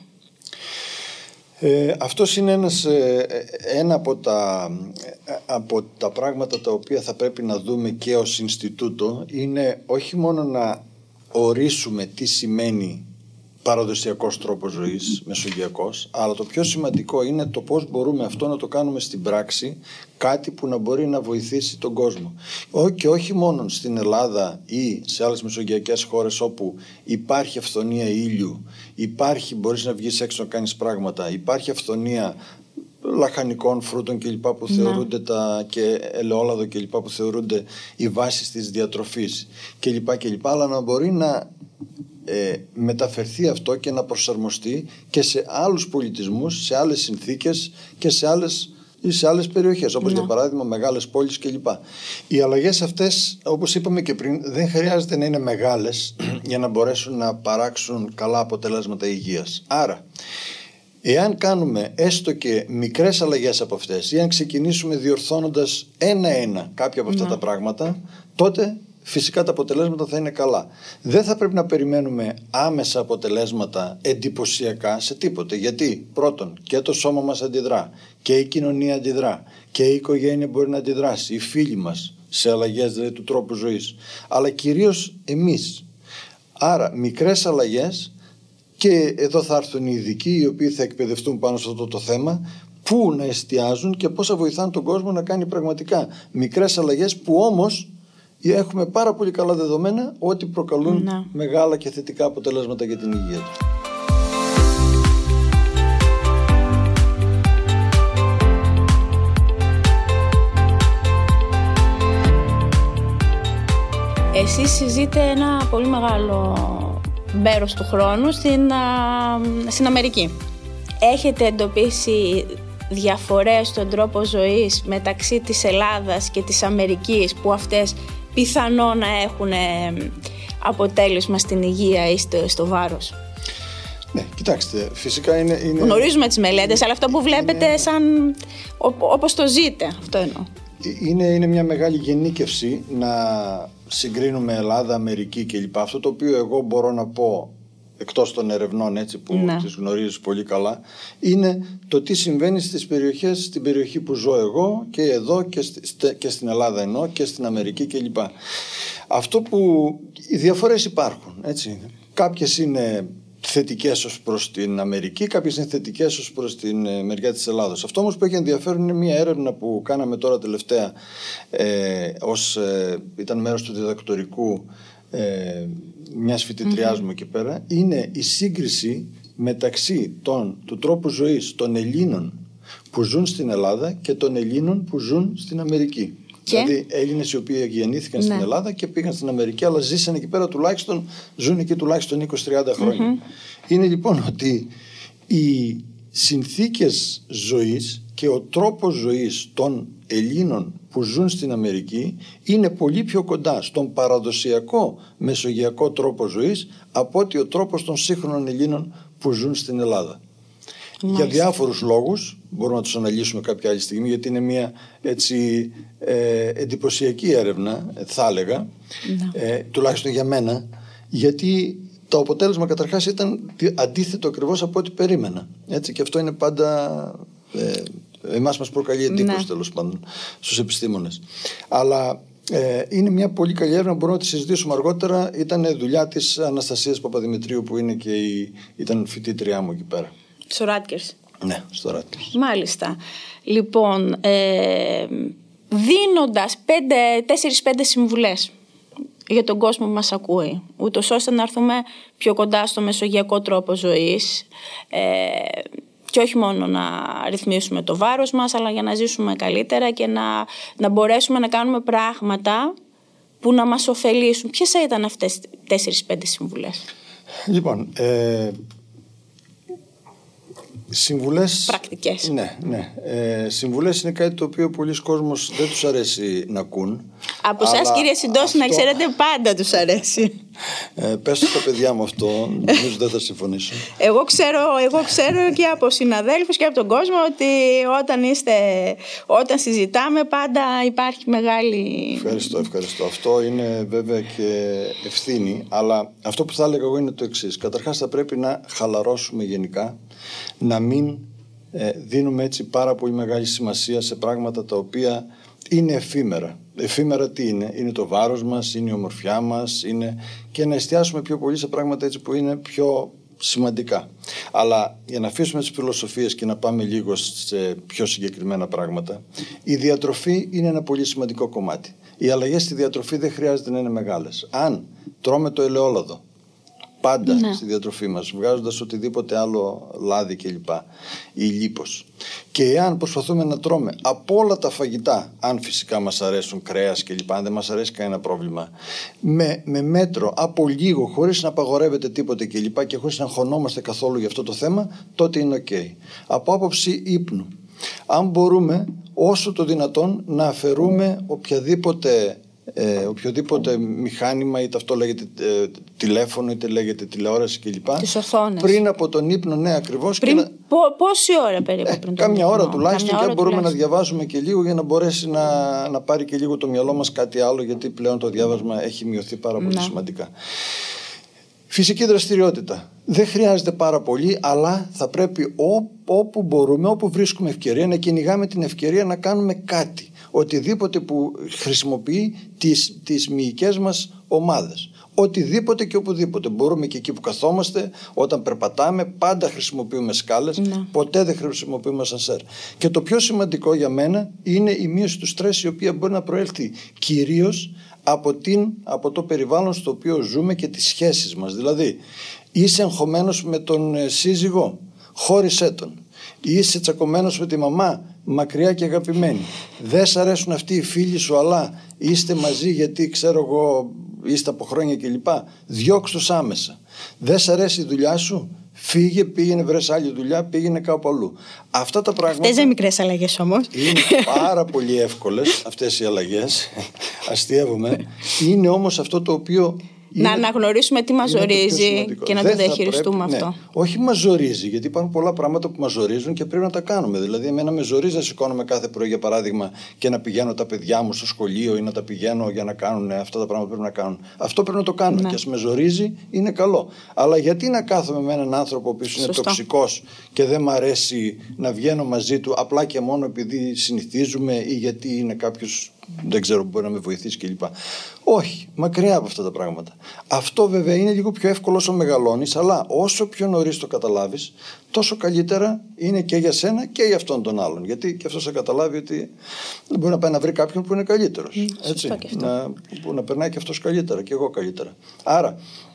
Ε, αυτός είναι ένας, ε, ένα από τα, από τα πράγματα τα οποία θα πρέπει να δούμε και ως Ινστιτούτο. Είναι όχι μόνο να ορίσουμε τι σημαίνει παραδοσιακός τρόπος ζωής, μεσογειακός, αλλά το πιο σημαντικό είναι το πώς μπορούμε αυτό να το κάνουμε στην πράξη, κάτι που να μπορεί να βοηθήσει τον κόσμο. Και όχι μόνο στην Ελλάδα ή σε άλλες μεσογειακές χώρες όπου υπάρχει αυθονία ήλιου, υπάρχει, μπορείς να βγεις έξω να κάνεις πράγματα, υπάρχει αυθονία λαχανικών, φρούτων κλπ. Που θεωρούνται τα, και ελαιόλαδο κλπ. Που θεωρούνται οι βάσεις της διατροφής κλπ. κλπ. Αλλά να μπορεί να Ε, μεταφερθεί αυτό και να προσαρμοστεί και σε άλλους πολιτισμούς, σε άλλες συνθήκες και σε άλλες, ή σε άλλες περιοχές, όπως για παράδειγμα μεγάλες πόλεις κλπ. Οι αλλαγές αυτές, όπως είπαμε και πριν, δεν χρειάζεται να είναι μεγάλες για να μπορέσουν να παράξουν καλά αποτελέσματα υγείας. Άρα, εάν κάνουμε έστω και μικρές αλλαγές από αυτές ή αν ξεκινήσουμε διορθώνοντας ένα-ένα κάποια από αυτά ναι. τα πράγματα, τότε φυσικά τα αποτελέσματα θα είναι καλά. Δεν θα πρέπει να περιμένουμε άμεσα αποτελέσματα εντυπωσιακά σε τίποτε. Γιατί πρώτον και το σώμα μας αντιδρά και η κοινωνία αντιδρά και η οικογένεια μπορεί να αντιδράσει, οι φίλοι μας σε αλλαγές δηλαδή του τρόπου ζωής, αλλά κυρίως εμείς. Άρα μικρές αλλαγές, και εδώ θα έρθουν οι ειδικοί οι οποίοι θα εκπαιδευτούν πάνω σε αυτό το θέμα, πού να εστιάζουν και πώς θα βοηθάνε τον κόσμο να κάνει πραγματικά μικρές αλλαγές που όμως έχουμε πάρα πολύ καλά δεδομένα ότι προκαλούν να. μεγάλα και θετικά αποτελέσματα για την υγεία του. Εσείς ζείτε ένα πολύ μεγάλο μέρος του χρόνου στην, στην Αμερική. Έχετε εντοπίσει διαφορές στον τρόπο ζωής μεταξύ της Ελλάδας και της Αμερικής που αυτές πιθανό να έχουν αποτέλεσμα στην υγεία ή στο, στο βάρος? Ναι, κοιτάξτε, φυσικά είναι... είναι... Γνωρίζουμε τις μελέτες, αλλά αυτό που βλέπετε είναι... σαν ό, όπως το ζείτε, αυτό εννοώ. Είναι, είναι μια μεγάλη γενίκευση να συγκρίνουμε Ελλάδα, Αμερική κλπ. Αυτό το οποίο εγώ μπορώ να πω, εκτός των ερευνών έτσι, που ναι. τις γνωρίζεις πολύ καλά, είναι το τι συμβαίνει στις περιοχές, στην περιοχή που ζω εγώ και εδώ και, στη, και στην Ελλάδα εννοώ και στην Αμερική κλπ. Αυτό που οι διαφορές υπάρχουν, έτσι. Κάποιες είναι θετικές ως προς την Αμερική, κάποιες είναι θετικές ως προς την ε, μεριά της Ελλάδος. Αυτό όμως που έχει ενδιαφέρον είναι μια έρευνα που κάναμε τώρα τελευταία, ε, ως, ε, ήταν μέρος του διδακτορικού ε, μιας φοιτητριάς mm-hmm. μου εκεί πέρα, είναι η σύγκριση μεταξύ των, του τρόπου ζωής των Ελλήνων που ζουν στην Ελλάδα και των Ελλήνων που ζουν στην Αμερική. Και? Δηλαδή Έλληνες οι οποίοι γεννήθηκαν ναι. στην Ελλάδα και πήγαν στην Αμερική, αλλά ζήσαν εκεί πέρα τουλάχιστον, ζουν εκεί τουλάχιστον είκοσι με τριάντα χρόνια. Mm-hmm. Είναι λοιπόν ότι οι συνθήκες ζωής και ο τρόπος ζωής των Ελλήνων που ζουν στην Αμερική είναι πολύ πιο κοντά στον παραδοσιακό μεσογειακό τρόπο ζωής από ότι ο τρόπος των σύγχρονων Ελλήνων που ζουν στην Ελλάδα. Μάλιστα. Για διάφορους λόγους, μπορούμε να τους αναλύσουμε κάποια άλλη στιγμή, γιατί είναι μια έτσι ε, εντυπωσιακή έρευνα, θα έλεγα, ε, τουλάχιστον για μένα, γιατί το αποτέλεσμα καταρχάς ήταν αντίθετο ακριβώς από ό,τι περίμενα. Έτσι, και αυτό είναι πάντα... Ε, εμάς μας προκαλεί εντύπωση, ναι. τέλος πάντων, στους επιστήμονες. Αλλά ε, είναι μια πολύ καλή έρευνα, μπορούμε να τη συζητήσουμε αργότερα. Ήταν δουλειά της Αναστασίας Παπαδημητρίου, που είναι και η, ήταν φοιτήτριά μου εκεί πέρα. Στο Ράτκερς. Ναι, στο Ράτκερς. Μάλιστα. Λοιπόν, ε, δίνοντας τέσσερις πέντε συμβουλές για τον κόσμο που μας ακούει, ούτως ώστε να έρθουμε πιο κοντά στο μεσογειακό τρόπο ζωής, ε, και όχι μόνο να ρυθμίσουμε το βάρος μας, αλλά για να ζήσουμε καλύτερα και να, να μπορέσουμε να κάνουμε πράγματα που να μας ωφελήσουν. Ποιες θα ήταν αυτές οι τέσσερις πέντε συμβουλές? Λοιπόν, ε, συμβουλές... Πρακτικές. Ναι, ναι. Ε, συμβουλές είναι κάτι το οποίο πολλοί κόσμος δεν τους αρέσει να ακούν. Από εσάς, κύριε Συντόση, αυτό... να ξέρετε, πάντα τους αρέσει. Ε, πες στα παιδιά μου αυτό, νομίζω δεν θα συμφωνήσω. Εγώ ξέρω, εγώ ξέρω και από συναδέλφους και από τον κόσμο ότι όταν, είστε, όταν συζητάμε πάντα υπάρχει μεγάλη... Ευχαριστώ, ευχαριστώ. Αυτό είναι βέβαια και ευθύνη, αλλά αυτό που θα έλεγα εγώ είναι το εξής. Καταρχάς θα πρέπει να χαλαρώσουμε γενικά, να μην ε, δίνουμε έτσι πάρα πολύ μεγάλη σημασία σε πράγματα τα οποία είναι εφήμερα. Εφήμερα τι είναι? Είναι το βάρος μας, είναι η ομορφιά μας, είναι... και να εστιάσουμε πιο πολύ σε πράγματα έτσι που είναι πιο σημαντικά. Αλλά για να αφήσουμε τις φιλοσοφίες και να πάμε λίγο σε πιο συγκεκριμένα πράγματα, η διατροφή είναι ένα πολύ σημαντικό κομμάτι. Οι αλλαγές στη διατροφή δεν χρειάζεται να είναι μεγάλες. Αν τρώμε το ελαιόλαδο πάντα ναι. στη διατροφή μας, βγάζοντας οτιδήποτε άλλο λάδι κλπ. Ή λίπος. Και εάν προσπαθούμε να τρώμε από όλα τα φαγητά, αν φυσικά μας αρέσουν κρέας κλπ., αν δεν μας αρέσει κανένα πρόβλημα, με, με μέτρο, από λίγο, χωρίς να απαγορεύεται τίποτε κλπ. Και χωρίς να αγχωνόμαστε καθόλου για αυτό το θέμα, τότε είναι ok. Από άποψη ύπνου, αν μπορούμε όσο το δυνατόν να αφαιρούμε οποιαδήποτε Ε, οποιοδήποτε μηχάνημα, είτε αυτό λέγεται ε, τηλέφωνο, είτε λέγεται τηλεόραση κλπ. Τις οθόνες. Πριν από τον ύπνο, ναι, ακριβώς. Πριν, να... πο, πόση ώρα περίπου ε, πριν κάμια τον ώρα ύπνο. τουλάχιστον, Κάμια και αν μπορούμε τουλάχιστον. να διαβάζουμε και λίγο για να μπορέσει να, να πάρει και λίγο το μυαλό μας κάτι άλλο, γιατί πλέον το διάβασμα έχει μειωθεί πάρα πολύ να. σημαντικά. Φυσική δραστηριότητα. Δεν χρειάζεται πάρα πολύ, αλλά θα πρέπει ό, όπου μπορούμε, όπου βρίσκουμε ευκαιρία, να κυνηγάμε την ευκαιρία να κάνουμε κάτι. Οτιδήποτε που χρησιμοποιεί τις, τις μυϊκές μας ομάδες. Οτιδήποτε και οπουδήποτε. Μπορούμε και εκεί που καθόμαστε, όταν περπατάμε, πάντα χρησιμοποιούμε σκάλες, ναι. ποτέ δεν χρησιμοποιούμε ασανσέρ. Και το πιο σημαντικό για μένα είναι η μείωση του στρες, η οποία μπορεί να προέλθει κυρίως από, την, από το περιβάλλον στο οποίο ζούμε και τις σχέσεις μας. Δηλαδή, είσαι αγχωμένος με τον σύζυγό, χώρισέ τον. Είσαι τσακωμένος με τη μαμά, μακριά και αγαπημένη. Δεν σ' αρέσουν αυτοί οι φίλοι σου, αλλά είστε μαζί γιατί ξέρω εγώ είστε από χρόνια κλπ. Διώξ' τους άμεσα. Δεν σ' αρέσει η δουλειά σου, φύγε, πήγαινε, βρες άλλη δουλειά, πήγαινε κάπου αλλού. Αυτά τα πράγματα. Αυτές είναι μικρές αλλαγές όμως. Είναι πάρα πολύ εύκολες αυτές οι αλλαγές. Αστείευομαι. Είναι όμως αυτό το οποίο. Είναι, να αναγνωρίσουμε τι μας ζορίζει και να το διαχειριστούμε αυτό. Ναι. Όχι μας ζορίζει, γιατί υπάρχουν πολλά πράγματα που μας ζορίζουν και πρέπει να τα κάνουμε. Δηλαδή, εμένα με ζορίζει να σηκώνομαι κάθε πρωί, για παράδειγμα, και να πηγαίνω τα παιδιά μου στο σχολείο ή να τα πηγαίνω για να κάνουν αυτά τα πράγματα που πρέπει να κάνουν. Αυτό πρέπει να το κάνουμε. Ναι. Και ας με ζορίζει, είναι καλό. Αλλά γιατί να κάθομαι με έναν άνθρωπο που είναι τοξικός και δεν μ' αρέσει να βγαίνω μαζί του απλά και μόνο επειδή συνηθίζουμε ή γιατί είναι κάποιος. Δεν ξέρω, μπορεί να με βοηθήσει κλπ. Όχι, μακριά από αυτά τα πράγματα. Αυτό βέβαια είναι λίγο πιο εύκολο όσο μεγαλώνεις, αλλά όσο πιο νωρίς το καταλάβεις, τόσο καλύτερα είναι και για σένα και για αυτόν τον άλλον. Γιατί και αυτός θα καταλάβει ότι δεν μπορεί να πάει να βρει κάποιον που είναι καλύτερος. Mm, έτσι, να, που να περνάει και αυτός καλύτερα και εγώ καλύτερα. Άρα,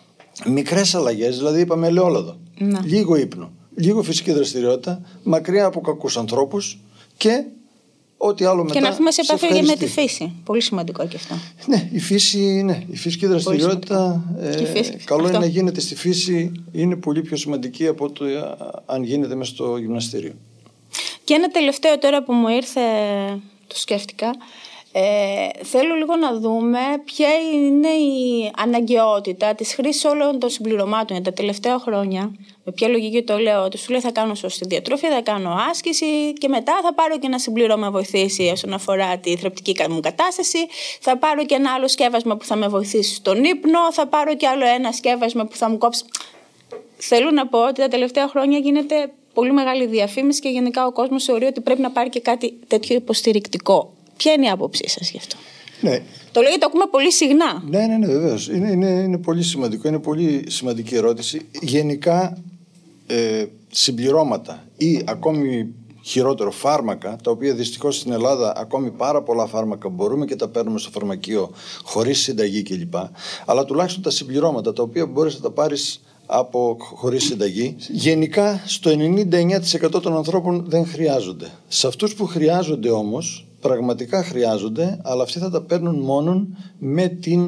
μικρές αλλαγές, δηλαδή είπαμε ελαιόλαδο, mm. λίγο ύπνο, λίγο φυσική δραστηριότητα, μακριά από κακούς ανθρώπους και. Ό,τι άλλο μετά, και να έρθουμε σε επαφή με τη φύση. Πολύ σημαντικό και αυτό. Ναι, η φύση, ναι, η φυσική δραστηριότητα. Ε, φύση, καλό αυτό. Είναι να γίνεται στη φύση, είναι πολύ πιο σημαντική από το αν γίνεται μέσα στο γυμναστήριο. Και ένα τελευταίο τώρα που μου ήρθε, το σκέφτηκα. Ε, θέλω λίγο να δούμε ποια είναι η αναγκαιότητα της χρήσης όλων των συμπληρωμάτων για τα τελευταία χρόνια. Με ποια λογική το λέω, ότι σου λέει θα κάνω σωστή διατροφή, θα κάνω άσκηση και μετά θα πάρω και ένα συμπλήρωμα βοηθήσει όσον αφορά τη θρεπτική μου κατάσταση, θα πάρω και ένα άλλο σκεύασμα που θα με βοηθήσει στον ύπνο, θα πάρω και άλλο ένα σκεύασμα που θα μου κόψει. Θέλω να πω ότι τα τελευταία χρόνια γίνεται πολύ μεγάλη διαφήμιση και γενικά ο κόσμος θεωρεί ότι πρέπει να πάρει και κάτι τέτοιο υποστηρικτικό. Ποια είναι η άποψή σας γι' αυτό? Ναι. Το λέω γιατί το ακούμε πολύ συχνά. Ναι, ναι, ναι, βεβαίως. Είναι, είναι, είναι πολύ σημαντικό. Είναι πολύ σημαντική ερώτηση. Γενικά, ε, συμπληρώματα ή ακόμη χειρότερο φάρμακα, τα οποία δυστυχώς στην Ελλάδα ακόμη πάρα πολλά φάρμακα μπορούμε και τα παίρνουμε στο φαρμακείο χωρίς συνταγή κλπ. Αλλά τουλάχιστον τα συμπληρώματα, τα οποία μπορείς να τα πάρεις από χωρίς συνταγή, γενικά στο ενενήντα εννέα τοις εκατό των ανθρώπων δεν χρειάζονται. Σε αυτούς που χρειάζονται όμως, πραγματικά χρειάζονται, αλλά αυτοί θα τα παίρνουν μόνον με την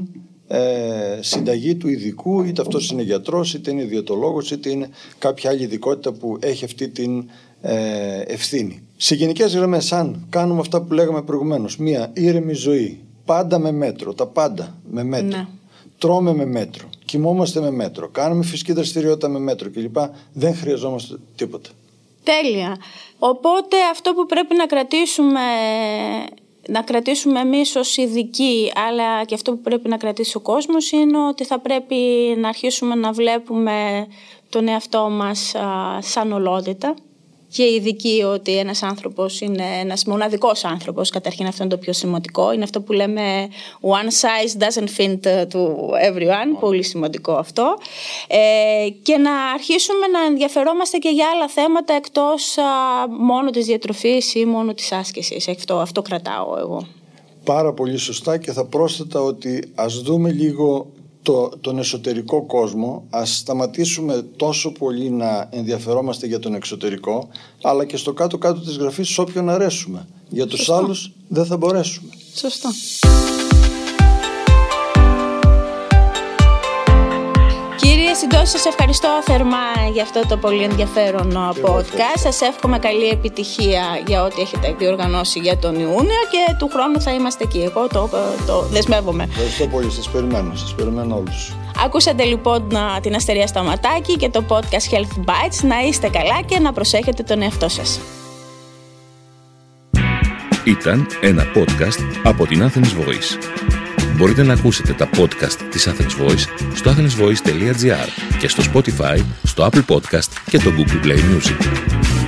ε, συνταγή του ειδικού, είτε αυτός είναι γιατρός, είτε είναι ιδιαιτολόγος, είτε είναι κάποια άλλη ειδικότητα που έχει αυτή την ε, ευθύνη. Σε γενικές γραμμές, αν κάνουμε αυτά που λέγαμε προηγουμένως, μία ήρεμη ζωή, πάντα με μέτρο, τα πάντα με μέτρο, ναι. Τρώμε με μέτρο, κοιμόμαστε με μέτρο, κάνουμε φυσική δραστηριότητα με μέτρο κλπ. Δεν χρειαζόμαστε τίποτα. Τέλεια. Οπότε αυτό που πρέπει να κρατήσουμε, να κρατήσουμε εμείς ως ειδικοί, αλλά και αυτό που πρέπει να κρατήσει ο κόσμος, είναι ότι θα πρέπει να αρχίσουμε να βλέπουμε τον εαυτό μας α, σαν ολότητα. Και ειδικοί ότι ένας άνθρωπος είναι ένας μοναδικός άνθρωπος, καταρχήν αυτό είναι το πιο σημαντικό. Είναι αυτό που λέμε one size doesn't fit to everyone, πολύ σημαντικό αυτό. Ε, και να αρχίσουμε να ενδιαφερόμαστε και για άλλα θέματα εκτός α, μόνο της διατροφής ή μόνο της άσκησης. Αυτό, αυτό κρατάω εγώ. Πάρα πολύ σωστά, και θα πρόσθετα ότι ας δούμε λίγο το, τον εσωτερικό κόσμο, ας σταματήσουμε τόσο πολύ να ενδιαφερόμαστε για τον εξωτερικό, αλλά και στο κάτω-κάτω της γραφής σε όποιον αρέσουμε. Για τους Σωστό. Άλλους δεν θα μπορέσουμε. Σωστό. Κύριε Συντόση, σας ευχαριστώ θερμά για αυτό το πολύ ενδιαφέρον και podcast. Σας εύχομαι καλή επιτυχία για ό,τι έχετε διοργανώσει για τον Ιούνιο, και του χρόνου θα είμαστε εκεί. Εγώ το, το δεσμεύομαι. Ευχαριστώ πολύ. Σας περιμένω. Σας περιμένω όλους. Ακούσατε λοιπόν την Αστερία Σταματάκη και το podcast Health Bites. Να είστε καλά και να προσέχετε τον εαυτό σας. Ήταν ένα podcast από την Athens Voice. Μπορείτε να ακούσετε τα podcast της Athens Voice στο athens voice dot gr και στο Spotify, στο Apple Podcast και το Google Play Music.